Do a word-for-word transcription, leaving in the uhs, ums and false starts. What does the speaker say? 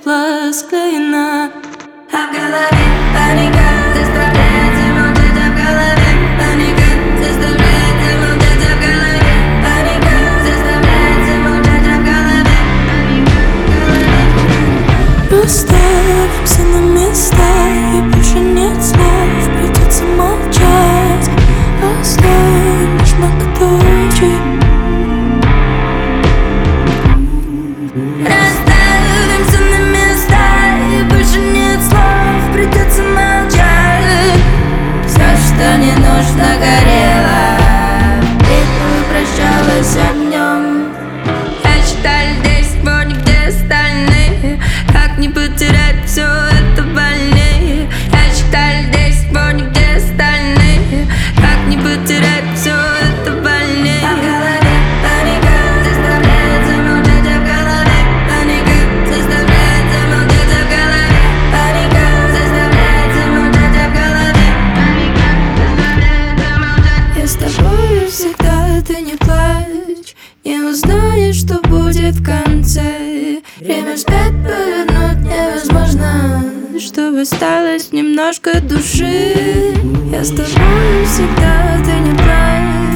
стекла склеена. А в голове паника заставляет замолчать, а в голове паника заставляет замолчать, а в голове паника заставляет замолчать, а в голове паника. Расставим все на места, и больше нет слов, придется молчать. Оставим лишь многоточие. Расставим все на места, и больше нет слов, придется молчать. Все, что не нужно, горело, битву прощалась огнем. Я считаю, здесь вот нигде остальные. Как не потерять все это больнее? Я считаю, здесь вот нигде остальные. Как не потерять все это больнее? А в голове паника заставляет замолчать, а в голове паника заставляет замолчать, а в голове паника заставляет замолчать, а в голове паника заставляет замолчать. Я с тобою всегда, ты не плачь, не узнаешь, что будет в конце. Время вспять повернуть невозможно, чтобы осталось немножко души. Я с тобой всегда, ты не плачь.